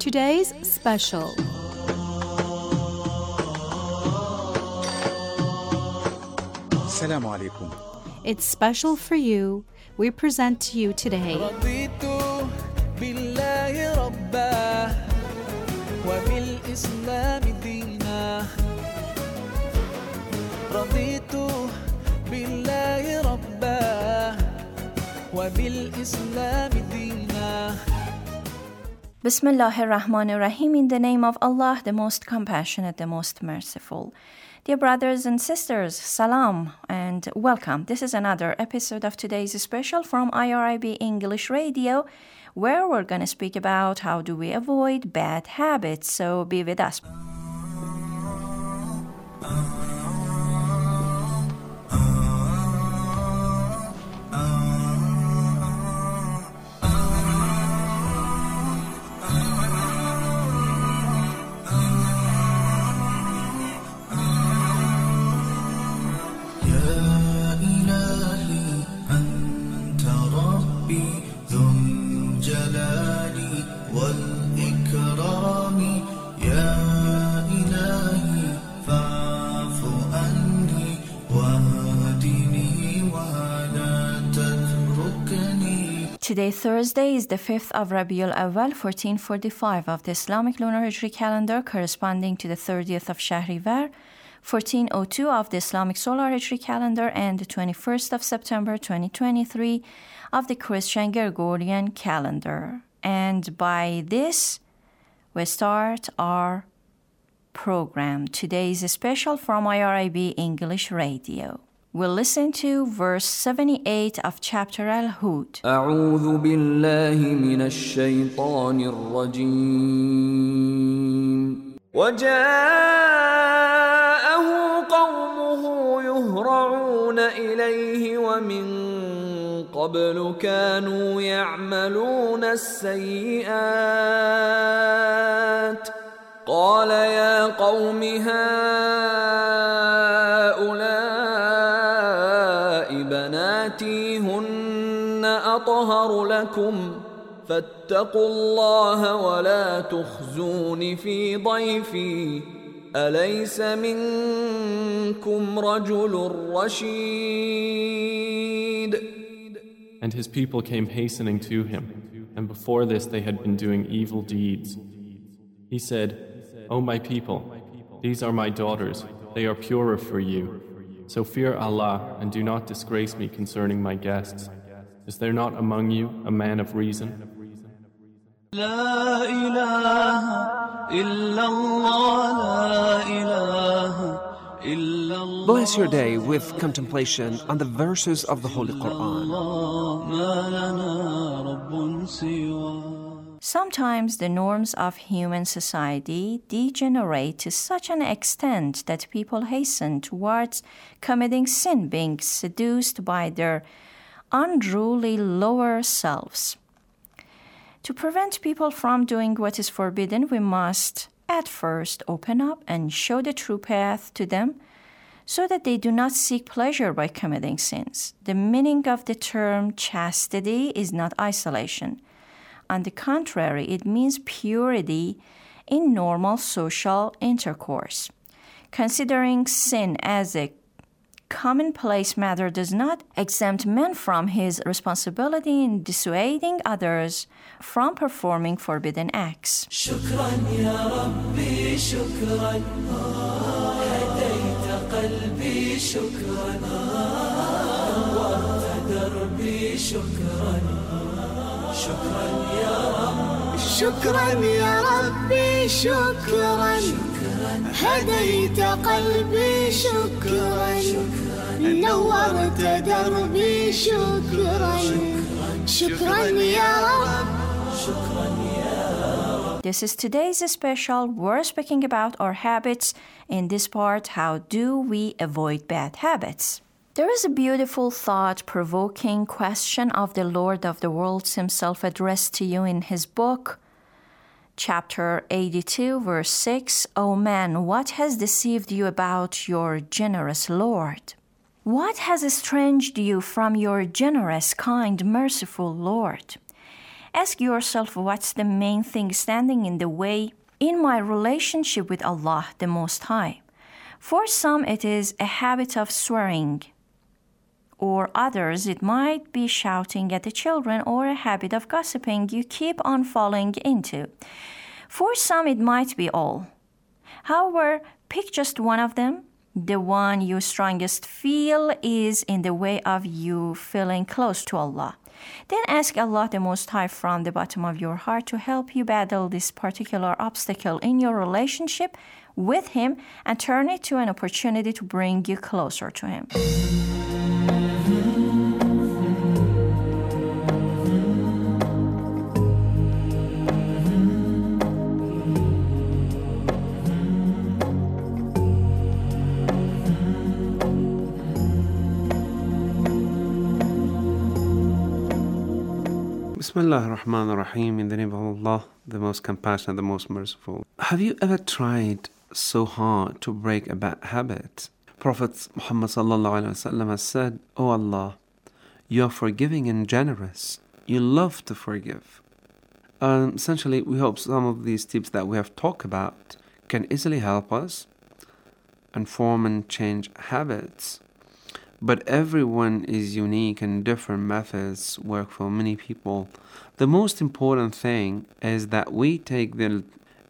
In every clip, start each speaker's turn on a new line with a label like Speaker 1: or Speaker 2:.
Speaker 1: today's special.
Speaker 2: Assalamu alaikum.
Speaker 1: It's special for you. We present to you today
Speaker 3: رضيت بالله ربا وبالإسلام دينا رضيت بالله ربا وبالإسلام دينا
Speaker 4: Bismillahir Rahmanir Rahim. In the name of Allah, the most compassionate, the most merciful. Dear brothers and sisters, salam and welcome. This is another episode of today's special from IRIB English Radio, where we're going to speak about how do we avoid bad habits. So be with us. Today, Thursday, is the 5th of Rabiul Awwal, 1445 of the Islamic Lunar Hijri calendar, corresponding to the 30th of Shahrivar, 1402 of the Islamic Solar Hijri calendar, and the 21st of September, 2023 of the Christian Gregorian calendar. And by this, we start our program. Today's special from IRIB English Radio. We'll listen to verse 78 of chapter Al-Hud.
Speaker 3: أعوذ بالله من الشيطان الرجيم وجاءه قومه يهرعون إليه ومن قبل كانوا يعملون السيئات قال يا قوم هؤلاء بناتي هن أطهر لكم فاتقوا الله ولا تخزون في ضيفي أليس منكم رجل رشيد.
Speaker 5: And his people came hastening to him, and before this they had been doing evil deeds. He said, O my people, these are my daughters, they are purer for you. So fear Allah and do not disgrace me concerning my guests. Is there not among you a man of reason?
Speaker 3: لا إله إلا الله لا إله إلا الله.
Speaker 6: Bless your day with contemplation on the verses of the Holy Quran.
Speaker 3: ما لنا رب سواه.
Speaker 4: Sometimes the norms of human society degenerate to such an extent that people hasten towards committing sin, being seduced by their unruly lower selves. To prevent people from doing what is forbidden, we must at first open up and show the true path to them so that they do not seek pleasure by committing sins. The meaning of the term chastity is not isolation. On the contrary, it means purity in normal social intercourse. Considering sin as a commonplace matter does not exempt man from his responsibility in dissuading others from performing forbidden acts.
Speaker 3: شكرا يا ربي شكرا هديت قلبي شكرا نورت دربي شكرا شكرا يا رب
Speaker 7: شكرا يا ربي شكرا هديت قلبي شكرا نورت دربي شكرا شكرا يا رب شكرا يا رب.
Speaker 4: This is today's special. We're speaking about our habits. In this part, how do we avoid bad habits? There is a beautiful thought-provoking question of the Lord of the worlds himself addressed to you in his book, chapter 82, verse 6. O man, what has deceived you about your generous Lord? What has estranged you from your generous, kind, merciful Lord? Ask yourself, what's the main thing standing in the way in my relationship with Allah, the Most High? For some, it is a habit of swearing. Or others, it might be shouting at the children or a habit of gossiping you keep on falling into. For some, it might be all. However, pick just one of them. The one you strongest feel is in the way of you feeling close to Allah. Then ask Allah the Most High from the bottom of your heart to help you battle this particular obstacle in your relationship with Him and turn it to an opportunity to bring you closer to Him.
Speaker 6: Bismillah ar-Rahman ar-Rahim, in the name of Allah, the most compassionate, the most merciful. Have you ever tried so hard to break a bad habit? Prophet Muhammad sallallahu alaihi wasallam has said, "O Allah, you are forgiving and generous. You love to forgive." Essentially, we hope some of these tips that we have talked about can easily help us and form and change habits. But everyone is unique and different methods work for many people. The most important thing is that we take the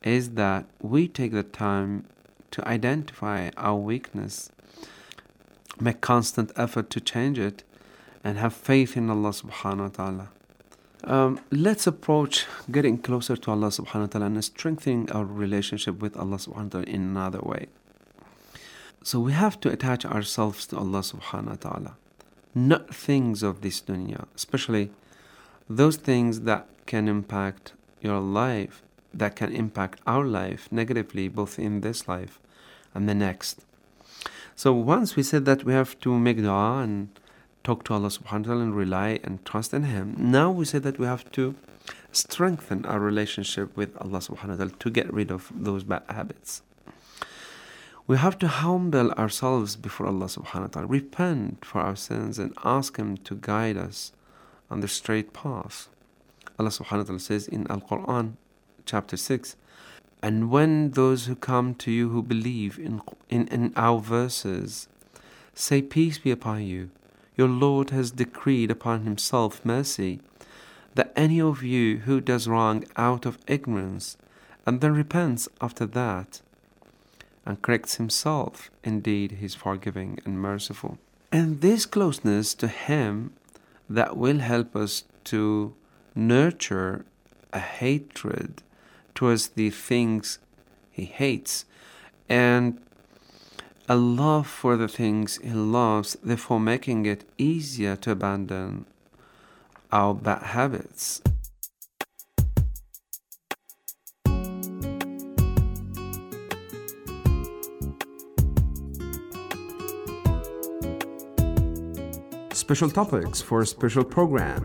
Speaker 6: time to identify our weakness, make constant effort to change it, and have faith in Allah subhanahu wa ta'ala. Let's approach getting closer to Allah subhanahu wa ta'ala and strengthening our relationship with Allah subhanahu wa ta'ala in another way. So we have to attach ourselves to Allah subhanahu wa ta'ala, not things of this dunya, especially those things that can impact your life, that can impact our life negatively, both in this life and the next. So once we said that we have to make dua and talk to Allah subhanahu wa ta'ala and rely and trust in Him, now we say that we have to strengthen our relationship with Allah subhanahu wa ta'ala to get rid of those bad habits. We have to humble ourselves before Allah subhanahu wa ta'ala, repent for our sins and ask Him to guide us on the straight path. Allah subhanahu wa ta'ala says in Al-Quran, chapter 6, "And when those who come to you who believe in our verses say, peace be upon you, your Lord has decreed upon Himself mercy, that any of you who does wrong out of ignorance and then repents after that, and corrects himself, indeed He is forgiving and merciful." And this closeness to Him that will help us to nurture a hatred towards the things He hates and a love for the things He loves, therefore making it easier to abandon our bad habits. Special topics for a special program.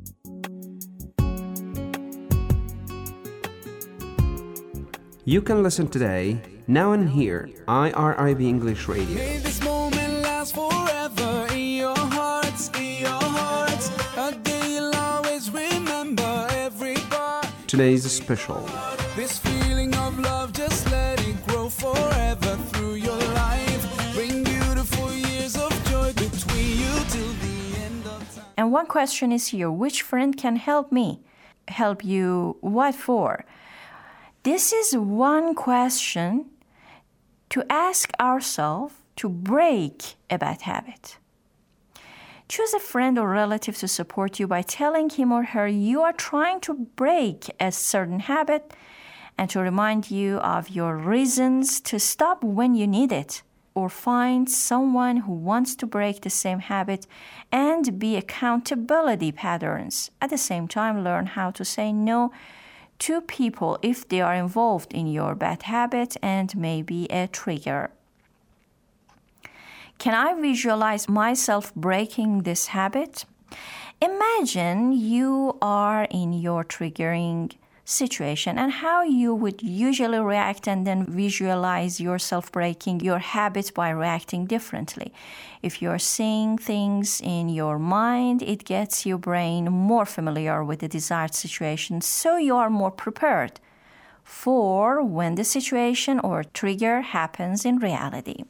Speaker 6: You can listen today, now and here, IRIB English Radio.
Speaker 3: May this moment last forever in your hearts, a day you'll always remember every part.
Speaker 6: Today's special.
Speaker 3: This feeling of love, just let it grow forever through your life. Bring beautiful years of joy between you till the end of time.
Speaker 4: And one question is here, which friend can help me? Help you what for? This is one question to ask ourselves to break a bad habit. Choose a friend or relative to support you by telling him or her you are trying to break a certain habit and to remind you of your reasons to stop when you need it. Or find someone who wants to break the same habit and be accountability patterns. At the same time, learn how to say no to people if they are involved in your bad habit and may be a trigger. Can I visualize myself breaking this habit? Imagine you are in your triggering situation and how you would usually react, and then visualize yourself breaking your habit by reacting differently. If you're seeing things in your mind, it gets your brain more familiar with the desired situation, so you are more prepared for when the situation or trigger happens in reality.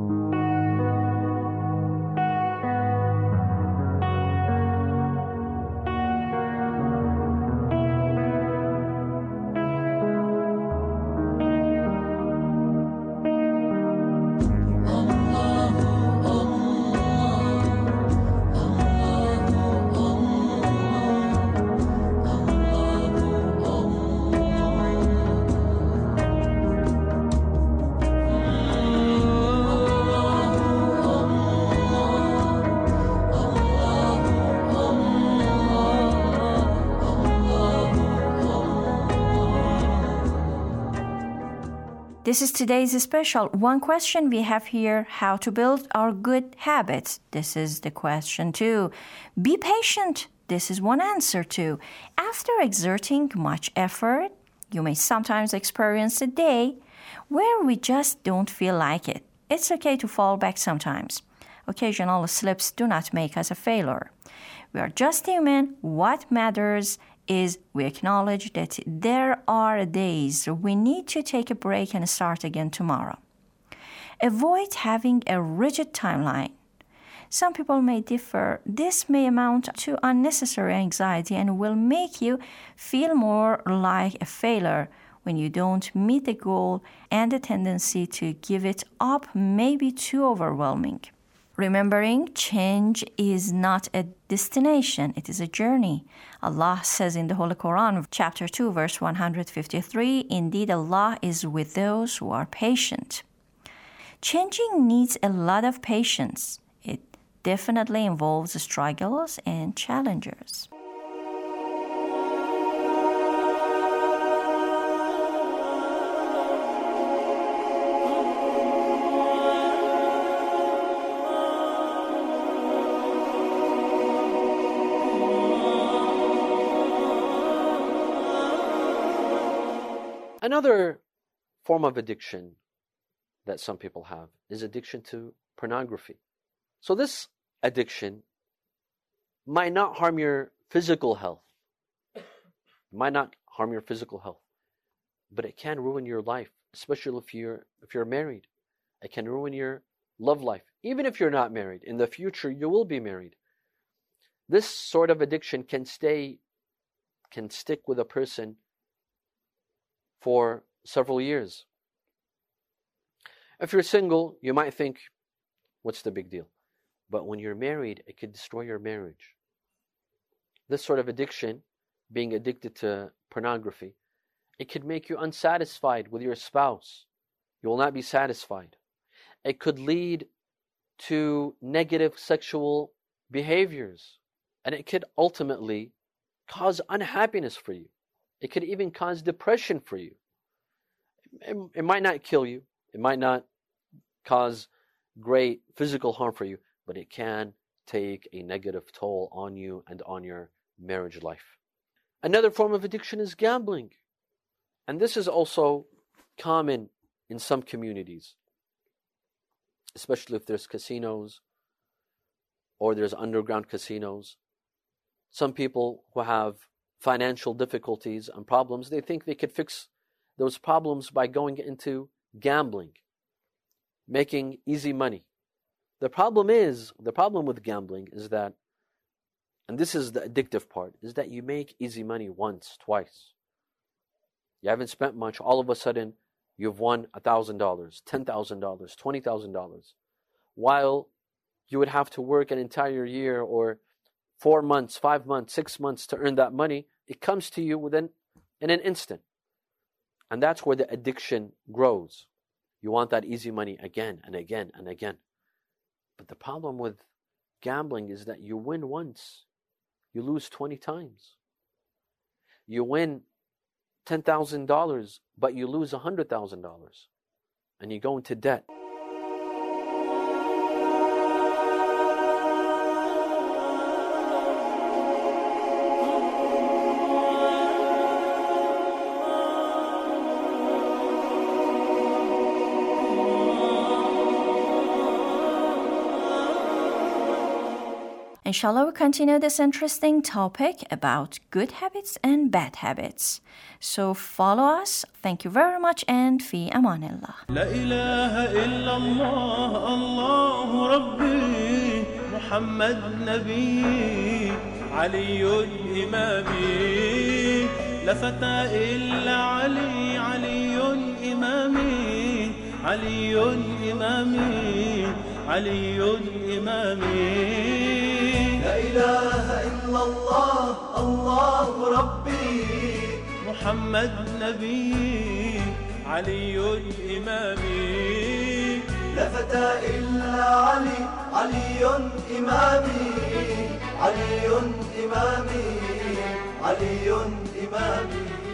Speaker 4: This is today's special. One question we have here: how to build our good habits. This is the question too. Be patient. This is one answer too. After exerting much effort, you may sometimes experience a day where we just don't feel like it. It's okay to fall back sometimes. Occasional slips do not make us a failure. We are just human. What matters is we acknowledge that there are days we need to take a break and start again tomorrow. Avoid having a rigid timeline. Some people may differ. This may amount to unnecessary anxiety and will make you feel more like a failure when you don't meet the goal, and the tendency to give it up may be too overwhelming. Remembering change is not a destination, it is a journey. Allah says in the Holy Quran, chapter 2, verse 153, "Indeed, Allah is with those who are patient." Changing needs a lot of patience. It definitely involves struggles and challenges.
Speaker 8: Another form of addiction that some people have is addiction to pornography. So this addiction might not harm your physical health, but it can ruin your life, especially if you're married. It can ruin your love life. Even if you're not married, in the future you will be married. This sort of addiction can stick with a person for several years. If you're single, you might think, what's the big deal? But when you're married, it could destroy your marriage. This sort of addiction, being addicted to pornography, it could make you unsatisfied with your spouse. You will not be satisfied. It could lead to negative sexual behaviors, and it could ultimately cause unhappiness for you. It could even cause depression for you. It might not kill you. It might not cause great physical harm for you, but it can take a negative toll on you and on your marriage life. Another form of addiction is gambling. And this is also common in some communities, especially if there's casinos or there's underground casinos. Some people who have financial difficulties and problems, they think they could fix those problems by going into gambling, making easy money. The problem with gambling is that, and this is the addictive part, is that you make easy money once, twice. You haven't spent much, all of a sudden you've won $1,000, $10,000, $20,000, while you would have to work an entire year or 4 months, 5 months, 6 months to earn that money. It comes to you in an instant. And that's where the addiction grows. You want that easy money again and again and again. But the problem with gambling is that you win once, you lose 20 times. You win $10,000, but you lose $100,000, and you go into debt.
Speaker 4: Inshallah, we continue this interesting topic about good habits and bad habits. So follow us. Thank you very much and في أمان الله.
Speaker 9: لا إله إلا الله الله ربي محمد نبي علي إمامي لا فتى إلا علي علي إمامي علي إمامي علي إمامي
Speaker 10: لا إله إلا الله الله ربي
Speaker 9: محمد نبي علي إمامي
Speaker 10: لا فتى إلا علي علي إمامي علي إمامي علي إمامي